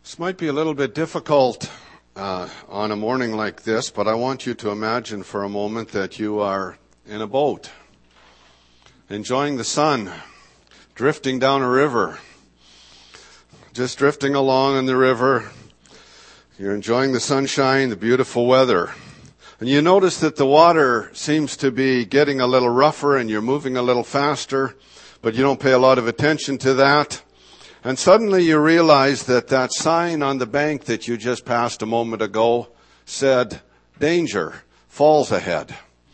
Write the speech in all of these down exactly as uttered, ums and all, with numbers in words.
This might be a little bit difficult uh, on a morning like this, but I want you to imagine for a moment that you are in a boat, enjoying the sun, drifting down a river, just drifting along in the river. You're enjoying the sunshine, the beautiful weather. And you notice that the water seems to be getting a little rougher and you're moving a little faster, but you don't pay a lot of attention to that. And suddenly you realize that that sign on the bank that you just passed a moment ago said, "Danger, falls ahead."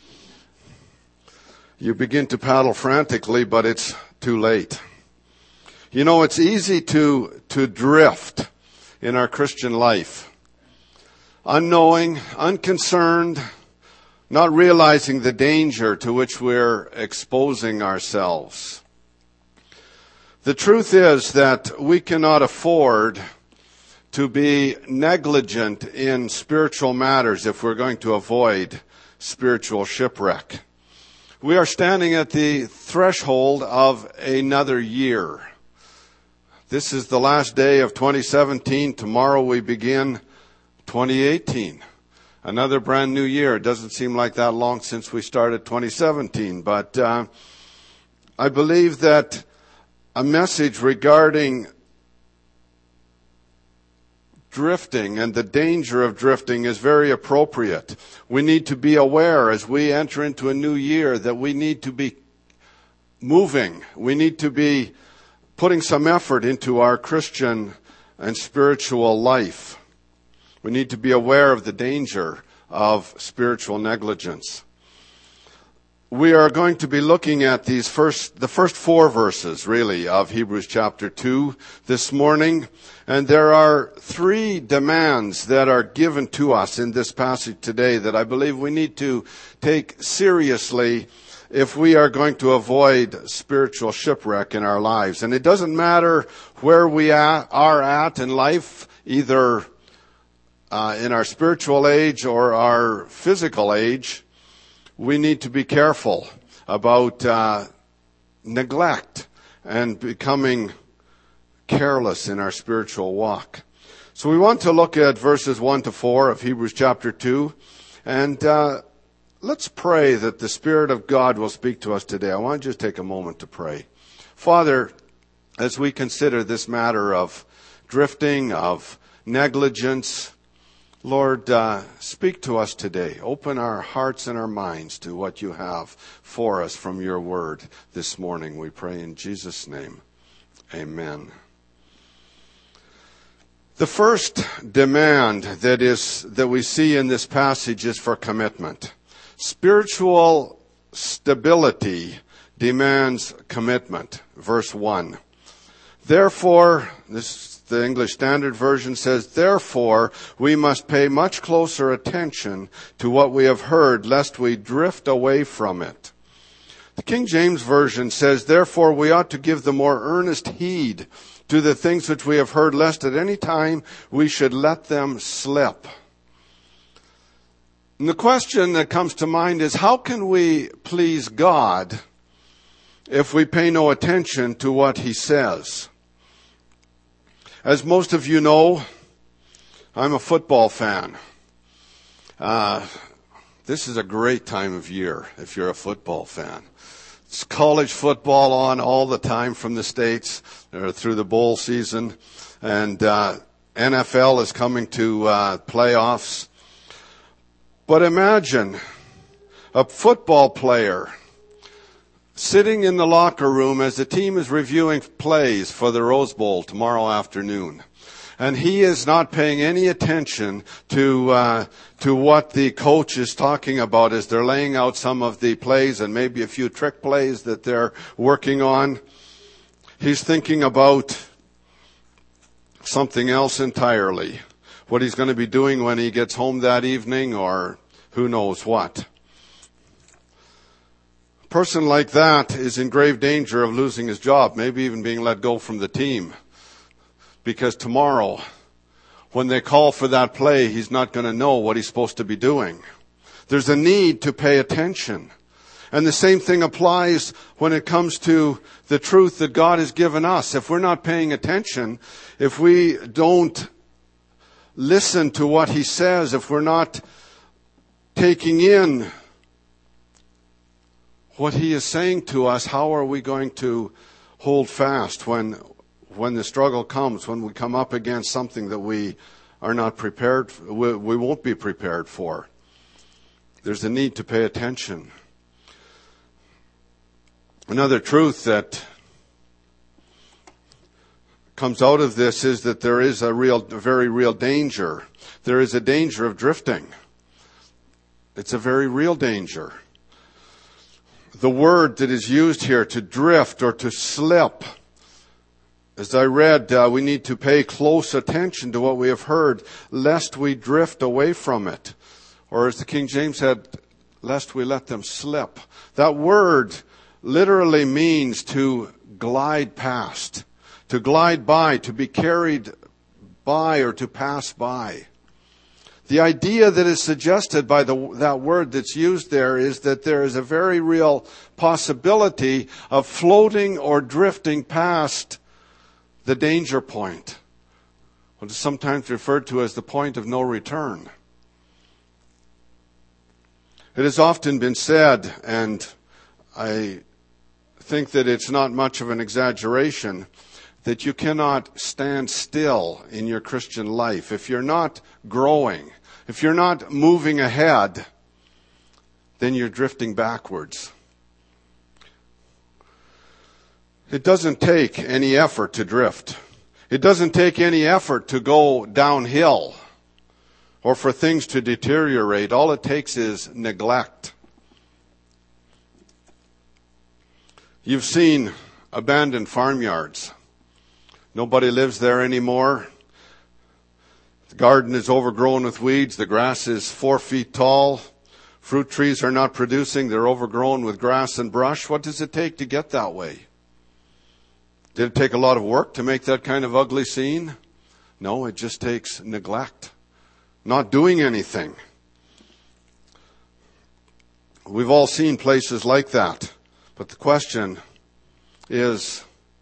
You begin to paddle frantically, but it's too late. You know, it's easy to, to drift in our Christian life. Unknowing, unconcerned, not realizing the danger to which we're exposing ourselves. The truth is that we cannot afford to be negligent in spiritual matters if we're going to avoid spiritual shipwreck. We are standing at the threshold of another year. This is the last day of twenty seventeen. Tomorrow we begin twenty eighteen. Another brand new year. It doesn't seem like that long since we started twenty seventeen, but uh, I believe that a message regarding drifting and the danger of drifting is very appropriate. We need to be aware as we enter into a new year that we need to be moving. We need to be putting some effort into our Christian and spiritual life. We need to be aware of the danger of spiritual negligence. We are going to be looking at these first, the first four verses, really, of Hebrews chapter two this morning. And there are three demands that are given to us in this passage today that I believe we need to take seriously if we are going to avoid spiritual shipwreck in our lives. And it doesn't matter where we are at in life, either uh, in our spiritual age or our physical age. We need to be careful about uh, neglect and becoming careless in our spiritual walk. So we want to look at verses one to four of Hebrews chapter two. And uh, let's pray that the Spirit of God will speak to us today. I want to just take a moment to pray. Father, as we consider this matter of drifting, of negligence, Lord, uh, speak to us today. Open our hearts and our minds to what you have for us from your word this morning. We pray in Jesus' name. Amen. The first demand that is that we see in this passage is for commitment. Spiritual stability demands commitment. Verse one. Therefore, this the English Standard Version says, "Therefore, we must pay much closer attention to what we have heard, lest we drift away from it." The King James Version says, "Therefore, we ought to give the more earnest heed to the things which we have heard, lest at any time we should let them slip." And the question that comes to mind is, how can we please God if we pay no attention to what he says? As most of you know, I'm a football fan. Uh, this is a great time of year if you're a football fan. It's college football on all the time from the States or through the bowl season. And uh, N F L is coming to uh, playoffs. But imagine a football player sitting in the locker room as the team is reviewing plays for the Rose Bowl tomorrow afternoon. And he is not paying any attention to uh, to what the coach is talking about as they're laying out some of the plays and maybe a few trick plays that they're working on. He's thinking about something else entirely. What he's going to be doing when he gets home that evening, or who knows what. A person like that is in grave danger of losing his job, maybe even being let go from the team. Because tomorrow, when they call for that play, he's not going to know what he's supposed to be doing. There's a need to pay attention. And the same thing applies when it comes to the truth that God has given us. If we're not paying attention, if we don't listen to what he says, if we're not taking in what he is saying to us, how are we going to hold fast when when the struggle comes, when we come up against something that we are not prepared, we, we won't be prepared for? There's a need to pay attention. Another truth that comes out of this is that there is a real, a very real danger. There is a danger of drifting. It's a very real danger. The word that is used here, to drift or to slip, as I read, uh, we need to pay close attention to what we have heard, lest we drift away from it. Or as the King James said, lest we let them slip. That word literally means to glide past, to glide by, to be carried by, or to pass by. The idea that is suggested by the, that word that's used there is that there is a very real possibility of floating or drifting past the danger point, what is sometimes referred to as the point of no return. It has often been said, and I think that it's not much of an exaggeration, that you cannot stand still in your Christian life. If you're not growing, if you're not moving ahead, then you're drifting backwards. It doesn't take any effort to drift. It doesn't take any effort to go downhill or for things to deteriorate. All it takes is neglect. You've seen abandoned farmyards. Nobody lives there anymore. The garden is overgrown with weeds. The grass is four feet tall. Fruit trees are not producing. They're overgrown with grass and brush. What does it take to get that way? Did it take a lot of work to make that kind of ugly scene? No, it just takes neglect. Not doing anything. We've all seen places like that. But the question is,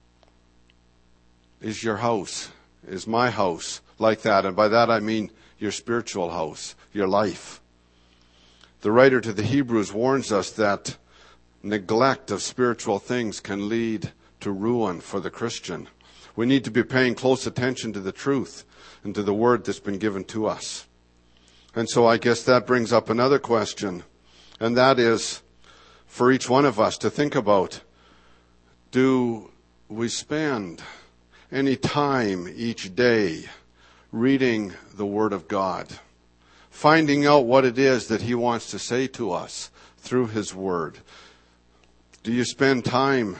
is your house, is my house like that? And by that I mean your spiritual house, your life. The writer to the Hebrews warns us that neglect of spiritual things can lead to ruin for the Christian. We need to be paying close attention to the truth and to the word that's been given to us. And so I guess that brings up another question, and that is for each one of us to think about, do we spend any time each day reading the Word of God, finding out what it is that He wants to say to us through His Word? Do you spend time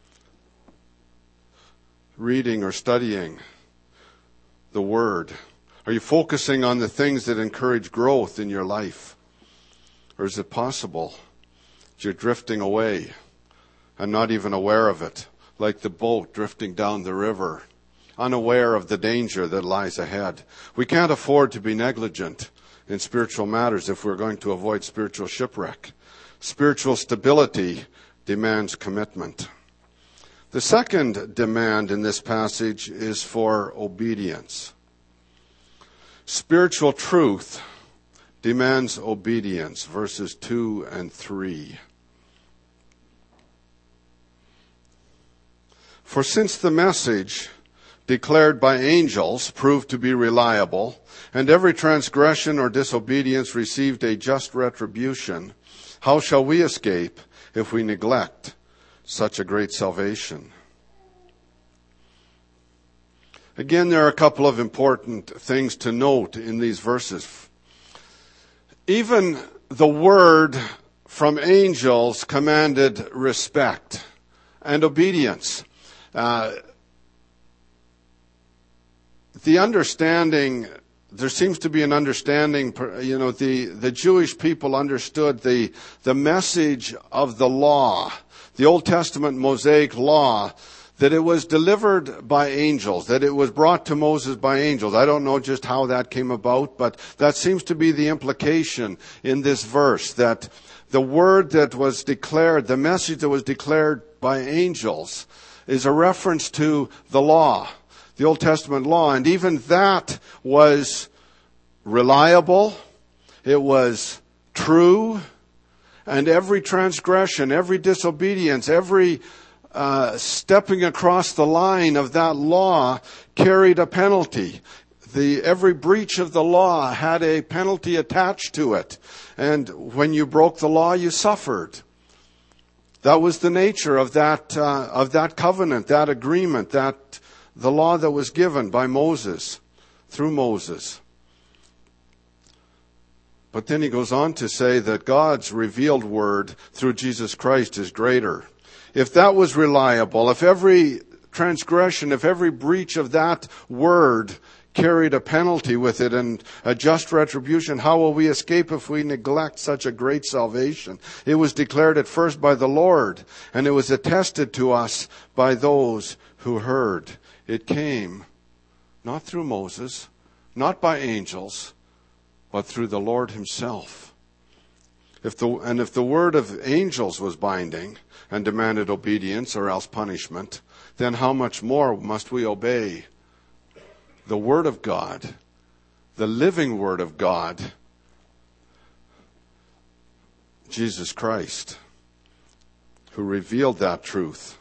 reading or studying the Word? Are you focusing on the things that encourage growth in your life? Or is it possible that you're drifting away and not even aware of it, like the boat drifting down the river, unaware of the danger that lies ahead? We can't afford to be negligent in spiritual matters if we're going to avoid spiritual shipwreck. Spiritual stability demands commitment. The second demand in this passage is for obedience. Spiritual truth demands obedience, verses two and three. For since the message declared by angels proved to be reliable, and every transgression or disobedience received a just retribution, how shall we escape if we neglect such a great salvation? Again, there are a couple of important things to note in these verses. Even the word from angels commanded respect and obedience. Uh, the understanding, there seems to be an understanding, you know, the, the Jewish people understood the, the message of the law, the Old Testament Mosaic law, that it was delivered by angels, that it was brought to Moses by angels. I don't know just how that came about, but that seems to be the implication in this verse, that the word that was declared, the message that was declared by angels, is a reference to the law, the Old Testament law. And even that was reliable, it was true, and every transgression, every disobedience, every uh, stepping across the line of that law carried a penalty. The, every breach of the law had a penalty attached to it. And when you broke the law, you suffered. That was the nature of that, uh, of that covenant, that agreement, that the law that was given by Moses, through Moses. But then he goes on to say that God's revealed word through Jesus Christ is greater. If that was reliable, if every transgression, if every breach of that word carried a penalty with it and a just retribution, how will we escape if we neglect such a great salvation? It was declared at first by the Lord, and it was attested to us by those who heard. It came not through Moses, not by angels, but through the Lord himself. If the, and if the word of angels was binding and demanded obedience or else punishment, then how much more must we obey the Word of God, the living Word of God, Jesus Christ, who revealed that truth.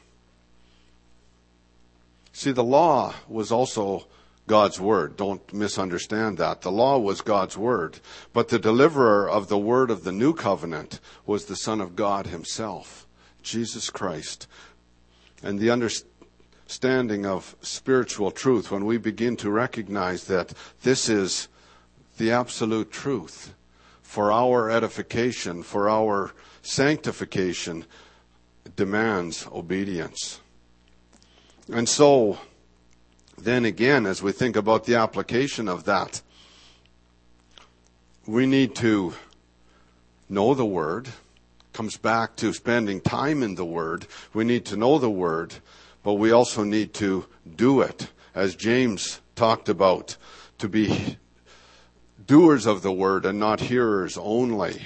See, the law was also God's Word. Don't misunderstand that. The law was God's Word. But the deliverer of the Word of the New Covenant was the Son of God himself, Jesus Christ. And the understanding of spiritual truth, when we begin to recognize that this is the absolute truth for our edification, for our sanctification, demands obedience. And so, then again, as we think about the application of that, we need to know the Word. Comes back to spending time in the Word. We need to know the Word, but we also need to do it, as James talked about, to be doers of the Word and not hearers only.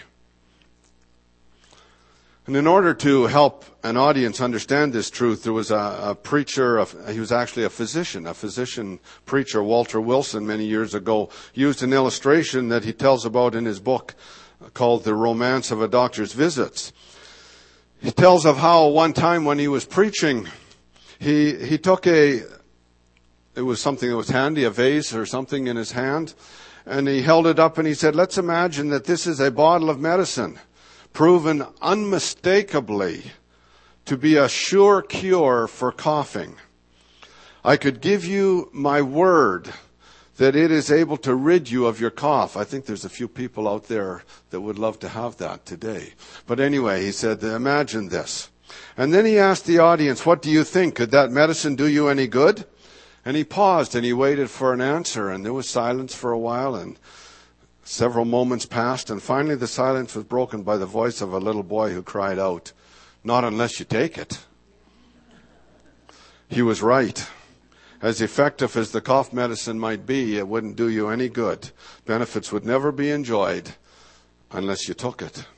And in order to help an audience understand this truth, there was a, a preacher, a, he was actually a physician, a physician preacher, Walter Wilson, many years ago, used an illustration that he tells about in his book called The Romance of a Doctor's Visits. He tells of how one time when he was preaching, he he took a, it was something that was handy, a vase or something in his hand, and he held it up and he said, let's imagine that this is a bottle of medicine, proven unmistakably to be a sure cure for coughing. I could give you my word that it is able to rid you of your cough. I think there's a few people out there that would love to have that today. But anyway, he said, imagine this. And then he asked the audience, what do you think? Could that medicine do you any good? And he paused and he waited for an answer, and there was silence for a while, and several moments passed, and finally the silence was broken by the voice of a little boy who cried out, not unless you take it. He was right. As effective as the cough medicine might be, it wouldn't do you any good. Benefits would never be enjoyed unless you took it.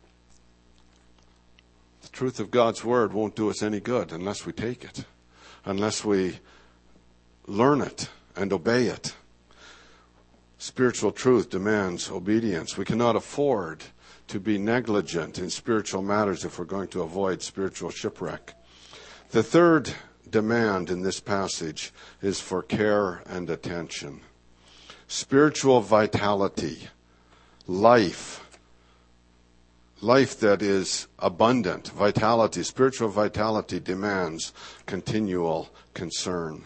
The truth of God's Word won't do us any good unless we take it, unless we learn it and obey it. Spiritual truth demands obedience. We cannot afford to be negligent in spiritual matters if we're going to avoid spiritual shipwreck. The third demand in this passage is for care and attention. Spiritual vitality, life, life that is abundant, vitality, spiritual vitality demands continual concern.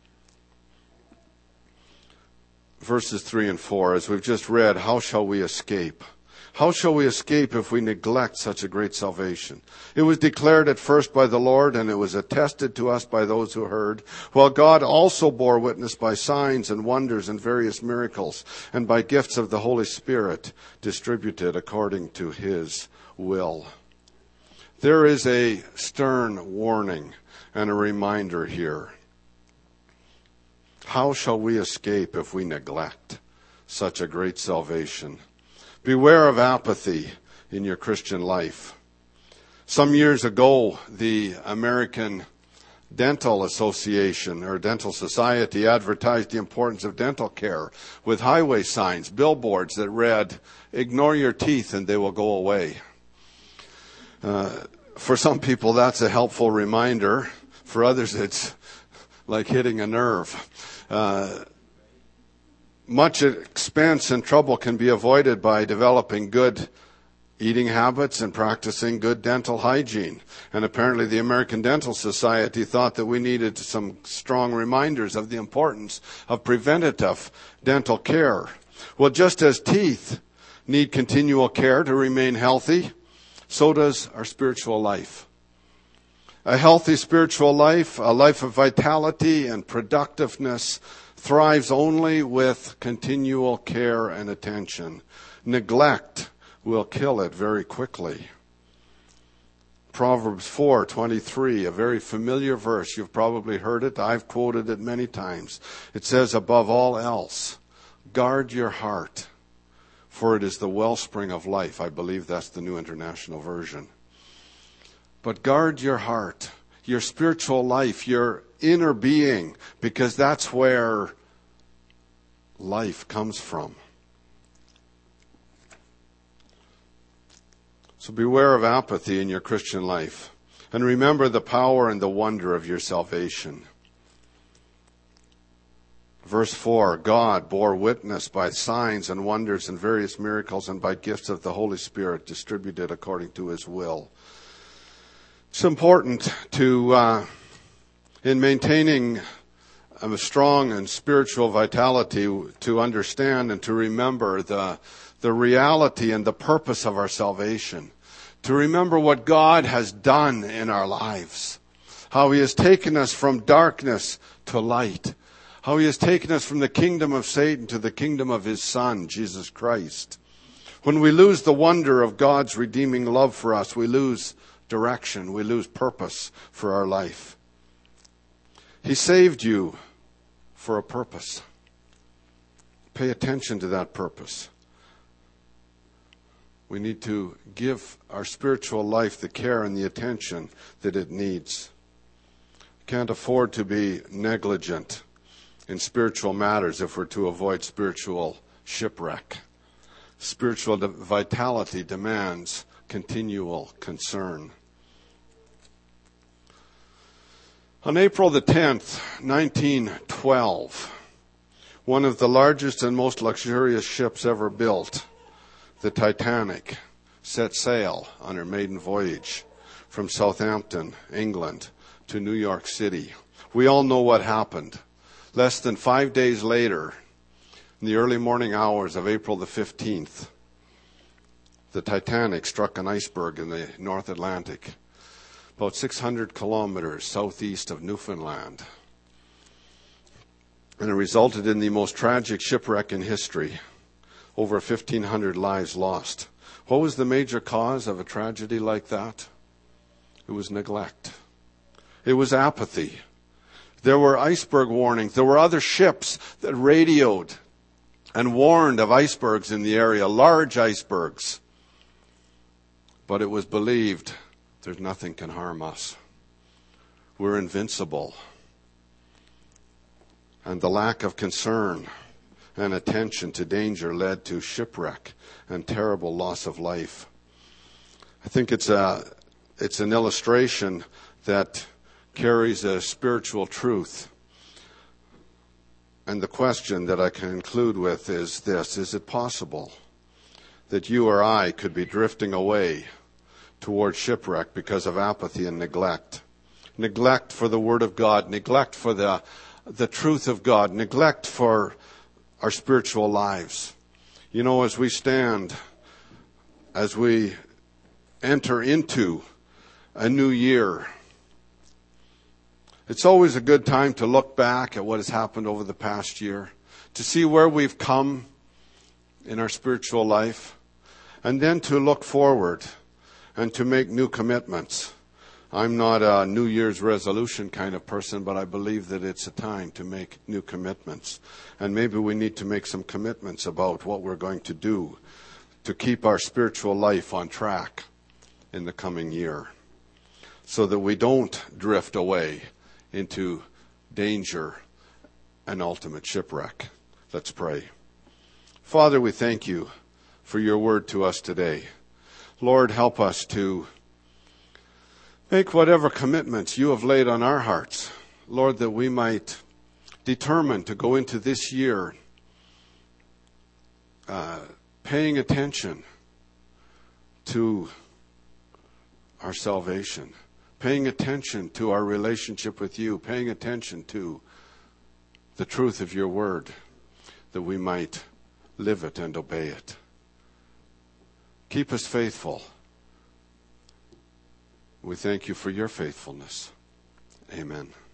Verses three and four, as we've just read, how shall we escape? How shall we escape if we neglect such a great salvation? It was declared at first by the Lord, and it was attested to us by those who heard, while God also bore witness by signs and wonders and various miracles, and by gifts of the Holy Spirit distributed according to his will. There is a stern warning and a reminder here. How shall we escape if we neglect such a great salvation? Beware of apathy in your Christian life. Some years ago, the American Dental Association or Dental Society advertised the importance of dental care with highway signs, billboards that read, "Ignore your teeth and they will go away." Uh, for some people, that's a helpful reminder. For others, it's like hitting a nerve. Uh, much expense and trouble can be avoided by developing good eating habits and practicing good dental hygiene. And apparently the American Dental Society thought that we needed some strong reminders of the importance of preventative dental care. Well, just as teeth need continual care to remain healthy, so does our spiritual life. A healthy spiritual life, a life of vitality and productiveness, thrives only with continual care and attention. Neglect will kill it very quickly. Proverbs four twenty-three, a very familiar verse. You've probably heard it. I've quoted it many times. It says, above all else, guard your heart, for it is the wellspring of life. I believe that's the New International Version. But guard your heart, your spiritual life, your inner being, because that's where life comes from. So beware of apathy in your Christian life, and remember the power and the wonder of your salvation. Verse four, God bore witness by signs and wonders and various miracles and by gifts of the Holy Spirit distributed according to his will. It's important to, uh, in maintaining a strong and spiritual vitality, to understand and to remember the, the reality and the purpose of our salvation. To remember what God has done in our lives. How he has taken us from darkness to light. How he has taken us from the kingdom of Satan to the kingdom of his Son, Jesus Christ. When we lose the wonder of God's redeeming love for us, we lose direction. We lose purpose for our life. He saved you for a purpose. Pay attention to that purpose. We need to give our spiritual life the care and the attention that it needs. Can't afford to be negligent in spiritual matters if we're to avoid spiritual shipwreck. Spiritual vitality demands continual concern. On April the tenth, nineteen twelve, one of the largest and most luxurious ships ever built, the Titanic, set sail on her maiden voyage from Southampton, England, to New York City. We all know what happened. Less than five days later, in the early morning hours of April the fifteenth, the Titanic struck an iceberg in the North Atlantic, about six hundred kilometers southeast of Newfoundland. And it resulted in the most tragic shipwreck in history. Over fifteen hundred lives lost. What was the major cause of a tragedy like that? It was neglect. It was apathy. There were iceberg warnings. There were other ships that radioed and warned of icebergs in the area, large icebergs. But it was believed there's nothing can harm us. We're invincible. And the lack of concern and attention to danger led to shipwreck and terrible loss of life. I think it's a it's an illustration that carries a spiritual truth. And the question that I conclude with is this: is it possible that you or I could be drifting away towards shipwreck because of apathy and neglect? Neglect for the Word of God, neglect for the the truth of God, neglect for our spiritual lives. You know, as we stand, as we enter into a new year, it's always a good time to look back at what has happened over the past year, to see where we've come in our spiritual life, and then to look forward and to make new commitments. I'm not a New Year's resolution kind of person, but I believe that it's a time to make new commitments. And maybe we need to make some commitments about what we're going to do to keep our spiritual life on track in the coming year, so that we don't drift away into danger and ultimate shipwreck. Let's pray. Father, we thank you for your word to us today. Lord, help us to make whatever commitments you have laid on our hearts, Lord, that we might determine to go into this year uh, paying attention to our salvation, paying attention to our relationship with you, paying attention to the truth of your word, that we might live it and obey it. Keep us faithful. We thank you for your faithfulness. Amen.